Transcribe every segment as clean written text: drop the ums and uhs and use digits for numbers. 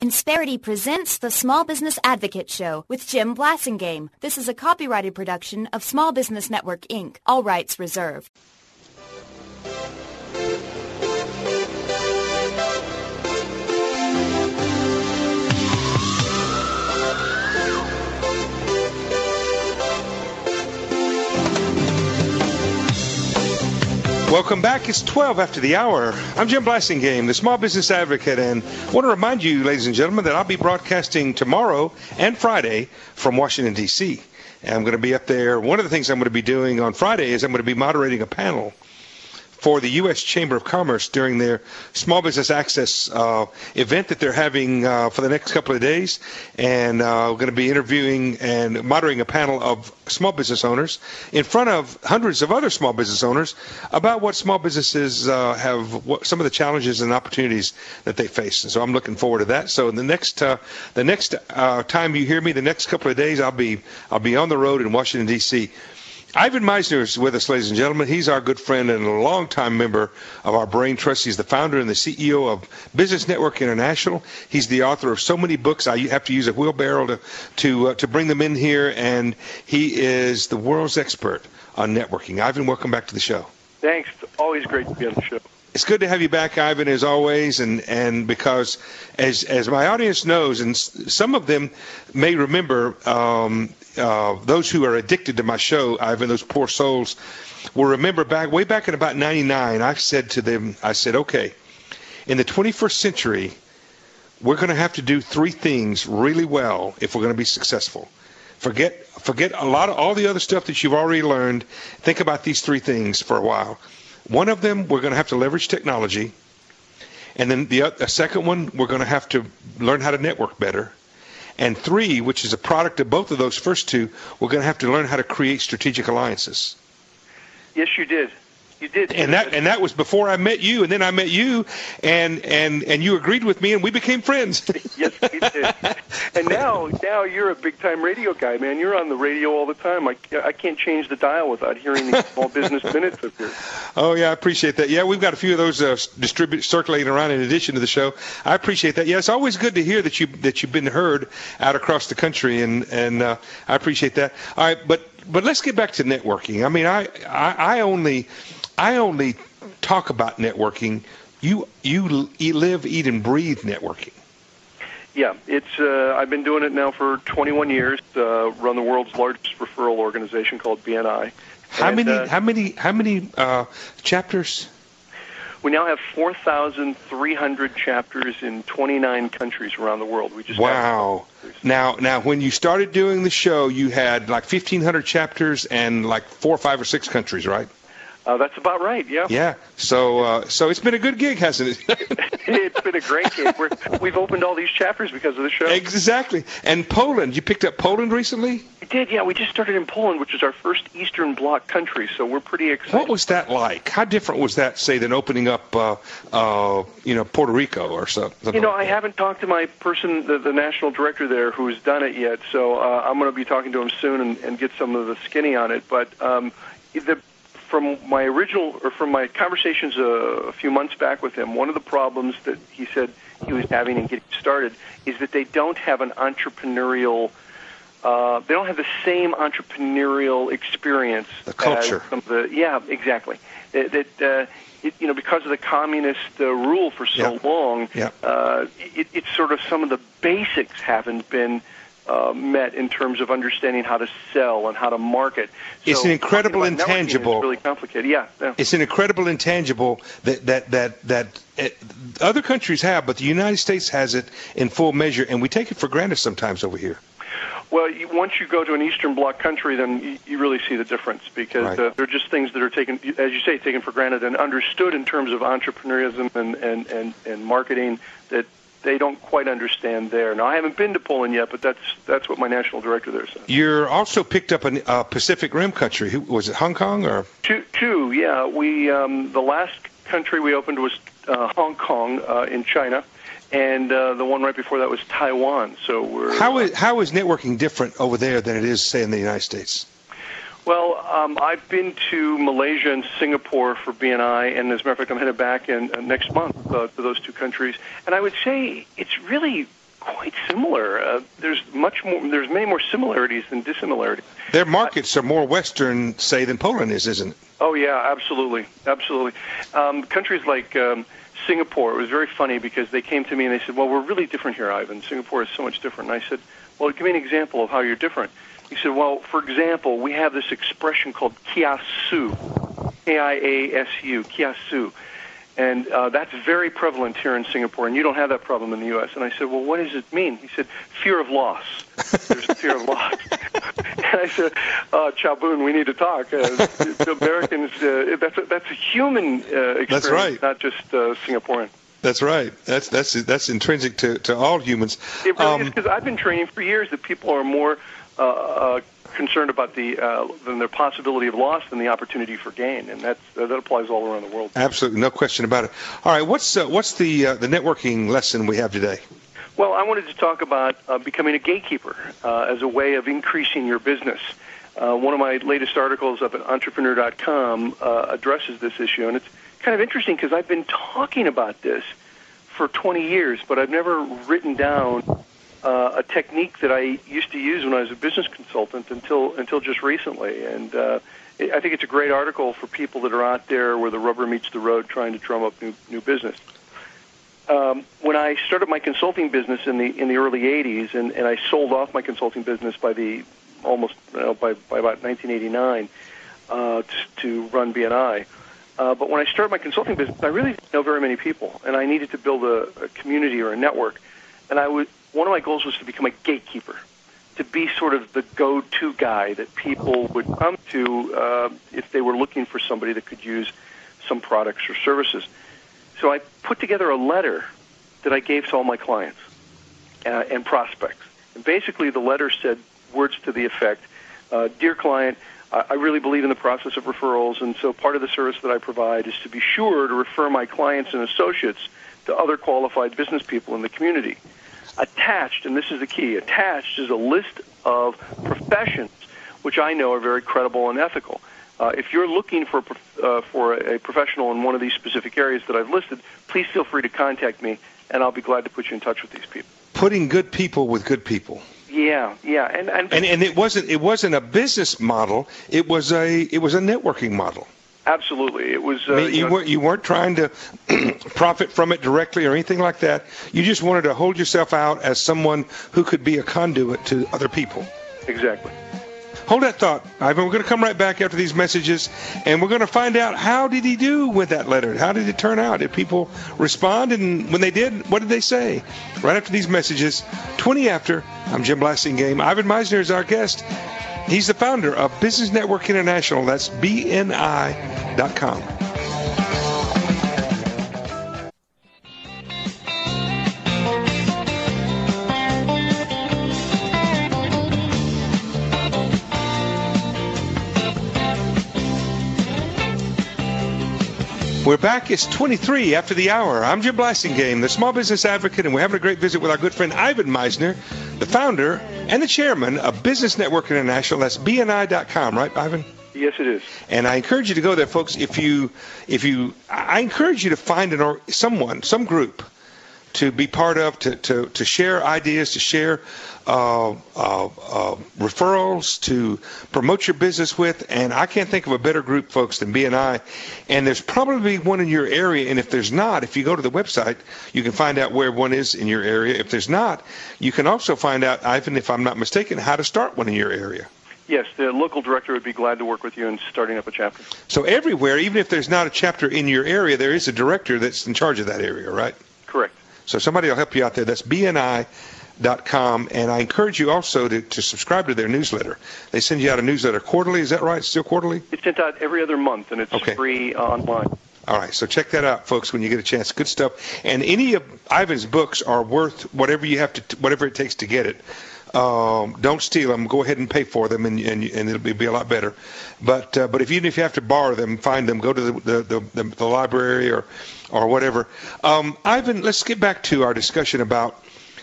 Insperity presents the Small Business Advocate Show with Jim Blasingame. This is a copyrighted production of Small Business Network, Inc. All rights reserved. Welcome back. It's 12 after the hour. I'm Jim Blasingame, the Small Business Advocate, and I want to remind you, ladies and gentlemen, that I'll be broadcasting tomorrow and Friday from Washington, D.C. And I'm going to be up there. One of the things I'm going to be doing on Friday is I'm going to be moderating a panel for the U.S. Chamber of Commerce during their Small Business Access event that they're having for the next couple of days. And we're going to be interviewing and moderating a panel of small business owners in front of hundreds of other small business owners about what small businesses what some of the challenges and opportunities that they face. And so I'm looking forward to that. So the next time you hear me, the next couple of days, I'll be on the road in Washington, D.C. Ivan Misner is with us, ladies and gentlemen. He's our good friend and a longtime member of our Brain Trust. He's the founder and the CEO of Business Network International. He's the author of so many books. I have to use a wheelbarrow to bring them in here, and he is the world's expert on networking. Ivan, welcome back to the show. Thanks. It's always great to be on the show. It's good to have you back, Ivan, as always, and because as my audience knows, and some of them may remember, those who are addicted to my show, Ivan, those poor souls, will remember way back in about 99, I said to them, okay, in the 21st century, we're going to have to do three things really well if we're going to be successful. Forget all the other stuff that you've already learned. Think about these three things for a while. One of them, we're going to have to leverage technology. And then the second one, we're going to have to learn how to network better. And three, which is a product of both of those first two, we're going to have to learn how to create strategic alliances. Yes, you did. You did. And that was before I met you, and then I met you, and you agreed with me, and we became friends. Yes, we did. And now you're a big-time radio guy, man. You're on the radio all the time. I can't change the dial without hearing these Small Business Minutes up here. Oh, yeah, I appreciate that. Yeah, we've got a few of those circulating around in addition to the show. I appreciate that. Yeah, it's always good to hear that you've been heard out across the country, and I appreciate that. All right, but let's get back to networking. I mean, I only talk about networking. You live, eat, and breathe networking. Yeah, it's. I've been doing it now for 21 years. Run the world's largest referral organization called BNI. How many chapters? We now have 4,300 chapters in 29 countries around the world. Wow. Now, when you started doing the show, you had like 1,500 chapters and like 4, 5, or 6 countries, right? That's about right, yeah. Yeah, so it's been a good gig, hasn't it? It's been a great gig. We've opened all these chapters because of the show. Exactly. And Poland, you picked up Poland recently? We did, yeah. We just started in Poland, which is our first Eastern Bloc country, so we're pretty excited. What was that like? How different was that, say, than opening up, Puerto Rico or something? I haven't talked to my person, the national director there, who's done it yet, so I'm going to be talking to him soon and get some of the skinny on it. But from my conversations a few months back with him, one of the problems that he said he was having in getting started is that they don't have an entrepreneurial, they don't have the same entrepreneurial experience. The culture. Yeah, exactly. Because of the communist rule for so long, it's sort of some of the basics haven't been met in terms of understanding how to sell and how to market. So it's an incredible intangible. It's really complicated. Yeah. It's an incredible intangible that other countries have, but the United States has it in full measure, and we take it for granted sometimes over here. Well, once you go to an Eastern Bloc country, then you really see the difference because they're just things that are taken, as you say, taken for granted and understood in terms of entrepreneurship and marketing that they don't quite understand there. Now, I haven't been to Poland yet, but that's what my national director there said. You're also picked up a Pacific Rim country. Was it Hong Kong or? Two, yeah. We the last country we opened was Hong Kong in China, and the one right before that was Taiwan. So we're how is networking different over there than it is, say, in the United States? Well, I've been to Malaysia and Singapore for BNI, and as a matter of fact, I'm headed back in next month to those two countries. And I would say it's really similar. There's many more similarities than dissimilarities. Their markets are more Western, say, than Poland is, isn't it? Oh, yeah, absolutely. Countries like Singapore, it was very funny because they came to me and they said, well, we're really different here, Ivan. Singapore is so much different. And I said, well, give me an example of how you're different. He said, well, for example, we have this expression called kiasu, K-I-A-S-U, kiasu. And that's very prevalent here in Singapore, and you don't have that problem in the U.S. And I said, well, what does it mean? He said, fear of loss. There's a fear of loss. And I said, Chaboon, we need to talk. The Americans, that's a human experience, that's right. Not just Singaporean. That's right. That's intrinsic to all humans. It really is, because I've been training for years that people are more concerned about than their possibility of loss than the opportunity for gain, and that applies all around the world. Absolutely, no question about it. All right, what's the networking lesson we have today? Well, I wanted to talk about becoming a gatekeeper as a way of increasing your business. One of my latest articles up at entrepreneur.com addresses this issue, and it's kind of interesting because I've been talking about this for 20 years, but I've never written down a technique that I used to use when I was a business consultant until just recently. And I think it's a great article for people that are out there where the rubber meets the road trying to drum up new business. When I started my consulting business in the early 80s, and I sold off my consulting business by about 1989 to run BNI. But when I started my consulting business, I really didn't know very many people, and I needed to build a community or a network. And one of my goals was to become a gatekeeper, to be sort of the go-to guy that people would come to if they were looking for somebody that could use some products or services. So I put together a letter that I gave to all my clients and prospects. And basically the letter said words to the effect, dear client, I really believe in the process of referrals, and so part of the service that I provide is to be sure to refer my clients and associates to other qualified business people in the community. Attached, and this is the key, attached is a list of professions which I know are very credible and ethical. If you're looking for a professional in one of these specific areas that I've listed, please feel free to contact me, and I'll be glad to put you in touch with these people. Putting good people with good people. Yeah, and it wasn't a business model. It was a networking model. Absolutely, it was. You weren't trying to profit from it directly or anything like that. You just wanted to hold yourself out as someone who could be a conduit to other people. Exactly. Hold that thought, Ivan. We're going to come right back after these messages, and we're going to find out how did he do with that letter. How did it turn out? Did people respond? And when they did, what did they say? Right after these messages, 20 after, I'm Jim Blasingame. Ivan Misner is our guest. He's the founder of Business Network International. That's BNI.com. We're back. It's 23 after the hour. I'm Jim Blasingame, the small business advocate, and we're having a great visit with our good friend Ivan Misner, the founder and the chairman of Business Network International. That's BNI.com, right, Ivan? Yes, it is. And I encourage you to go there, folks. I encourage you to find some group to be part of, to share ideas, to share referrals, to promote your business with. And I can't think of a better group, folks, than BNI. And there's probably one in your area. And if there's not, if you go to the website, you can find out where one is in your area. If there's not, you can also find out, Ivan, if I'm not mistaken, how to start one in your area. Yes, the local director would be glad to work with you in starting up a chapter. So everywhere, even if there's not a chapter in your area, there is a director that's in charge of that area, right? Correct. So somebody will help you out there. That's BNI.com. And I encourage you also to subscribe to their newsletter. They send you out a newsletter quarterly. Is that right? Still quarterly? It's sent out every other month, and it's free online. All right. So check that out, folks, when you get a chance. Good stuff. And any of Ivan's books are worth whatever it takes to get it. Don't steal them. Go ahead and pay for them, and it'll be a lot better. But even if you have to borrow them, find them. Go to the library or whatever. Ivan, let's get back to our discussion about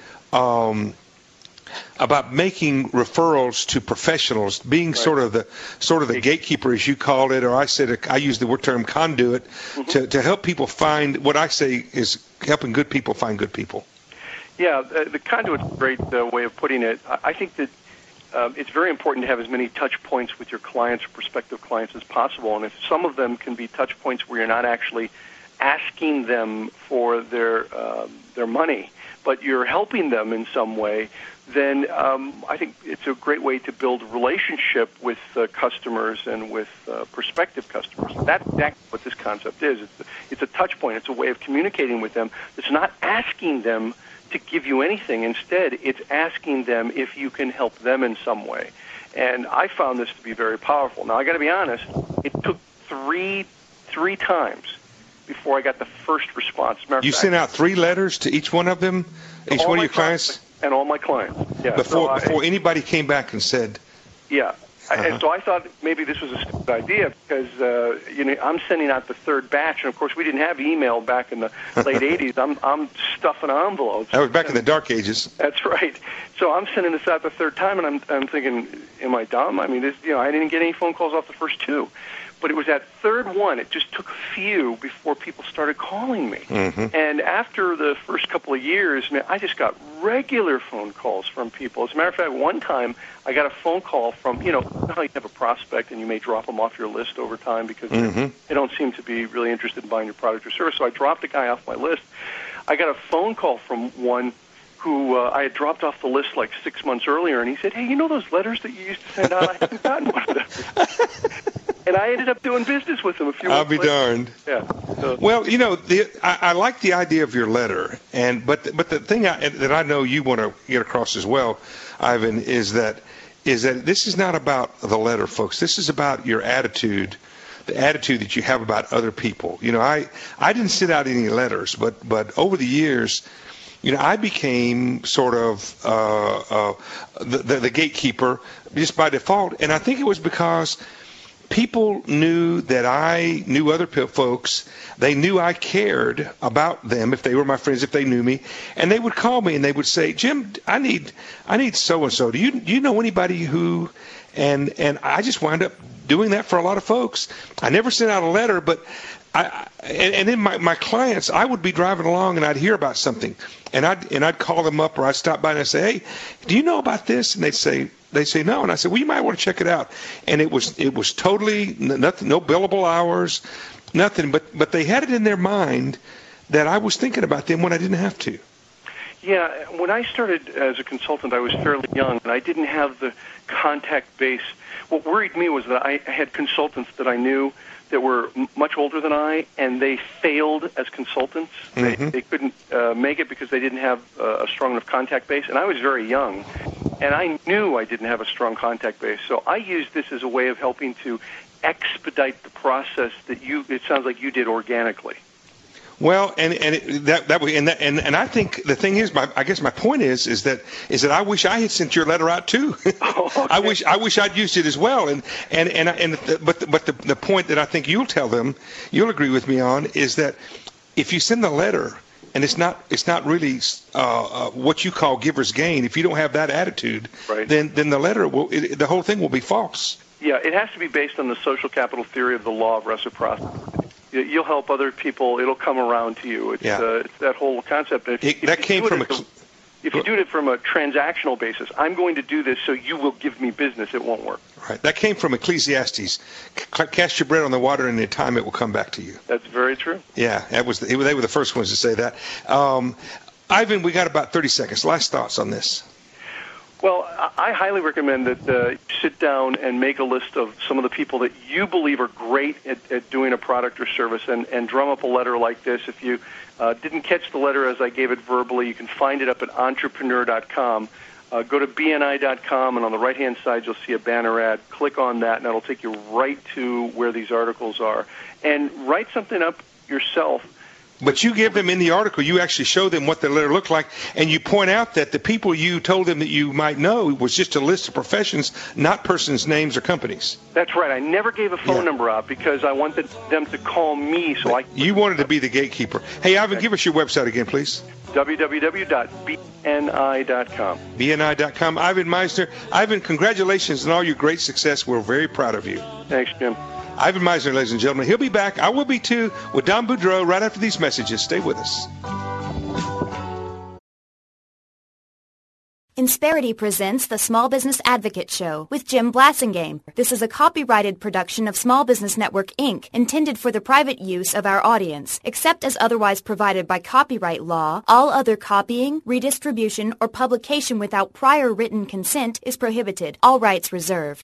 making referrals to professionals, being sort of the gatekeeper, as you called it, or I use the term conduit, to help people find what I say is helping good people find good people. Yeah, the conduit's a great way of putting it. I think that it's very important to have as many touch points with your clients or prospective clients as possible. And if some of them can be touch points where you're not actually asking them for their money, but you're helping them in some way, then I think it's a great way to build a relationship with customers and with prospective customers. That's exactly what this concept is. It's a touch point. It's a way of communicating with them. It's not asking them to give you anything. Instead, it's asking them if you can help them in some way. And I found this to be very powerful. Now, I got to be honest, it took three times before I got the first response. You sent out 3 letters to each one of them, each one of your clients? And all my clients, yeah. Before anybody came back and said... Yeah. And so I thought maybe this was a stupid idea because, I'm sending out the third batch. And, of course, we didn't have email back in the late 80s. I'm stuffing envelopes. That was back in the dark ages. That's right. So I'm sending this out the third time, and I'm thinking, am I dumb? I mean, I didn't get any phone calls off the first 2. But it was that third one. It just took a few before people started calling me. Mm-hmm. And after the first couple of years, man, I just got regular phone calls from people. As a matter of fact, one time I got a phone call from, you know how you have a prospect and you may drop them off your list over time because they don't seem to be really interested in buying your product or service. So I dropped a guy off my list. I got a phone call from one who I had dropped off the list like 6 months earlier, and he said, hey, you know those letters that you used to send out? I haven't gotten one of them. And I ended up doing business with him a few months later. I'll be darned. Yeah. Well, I like the idea of your letter, but the thing that I know you want to get across as well, Ivan, is that this is not about the letter, folks. This is about your attitude, the attitude that you have about other people. I didn't send out any letters, but over the years, I became sort of the gatekeeper just by default, and I think it was because people knew that I knew other folks. They knew I cared about them if they were my friends, if they knew me, and they would call me and they would say, "Jim, I need so and so. Do you know anybody who?" And I just wound up doing that for a lot of folks. I never sent out a letter, but and then my clients, I would be driving along and I'd hear about something, and I'd call them up or I'd stop by and I'd say, "Hey, do you know about this?" And they'd say no, and I said, well, you might want to check it out. And it was totally nothing, no billable hours, nothing. But they had it in their mind that I was thinking about them when I didn't have to. Yeah, when I started as a consultant, I was fairly young, and I didn't have the contact base. What worried me was that I had consultants that I knew that were much older than I, and they failed as consultants. Mm-hmm. They couldn't make it because they didn't have a strong enough contact base, and I was very young. And I knew I didn't have a strong contact base, so I used this as a way of helping to expedite the process that it sounds like you did organically. Well, and I think the thing is, I guess my point is that I wish I had sent your letter out too. Oh, okay. I wish I'd used it as well. But the point that I think you'll tell them, you'll agree with me on, is that if you send the letter, and it's not really what you call giver's gain. If you don't have that attitude, right, then the letter the whole thing will be false. Yeah, it has to be based on the social capital theory of the law of reciprocity. You'll help other people; it'll come around to you. It's that whole concept. If you do it from a transactional basis, I'm going to do this so you will give me business, it won't work. Right. That came from Ecclesiastes. Cast your bread on the water, and in time it will come back to you. That's very true. Yeah, they were the first ones to say that. Ivan, we got about 30 seconds. Last thoughts on this. Well, I highly recommend that you sit down and make a list of some of the people that you believe are great at doing a product or service and drum up a letter like this. If you didn't catch the letter as I gave it verbally, you can find it up at entrepreneur.com. Go to BNI.com, and on the right-hand side, you'll see a banner ad. Click on that, and that'll take you right to where these articles are. And write something up yourself. But you give them in the article, you actually show them what the letter looked like, and you point out that the people you told them that you might know was just a list of professions, not persons' names or companies. That's right. I never gave a phone number out because I wanted them to call me. You wanted to be the gatekeeper. Hey, Ivan, give us your website again, please. www.bni.com. BNI.com. Ivan Misner. Ivan, congratulations on all your great success. We're very proud of you. Thanks, Jim. Ivan Misner, ladies and gentlemen. He'll be back. I will be too, with Don Boudreau right after these messages. Stay with us. Insperity presents the Small Business Advocate Show with Jim Blasingame. This is a copyrighted production of Small Business Network, Inc., intended for the private use of our audience. Except as otherwise provided by copyright law, all other copying, redistribution, or publication without prior written consent is prohibited. All rights reserved.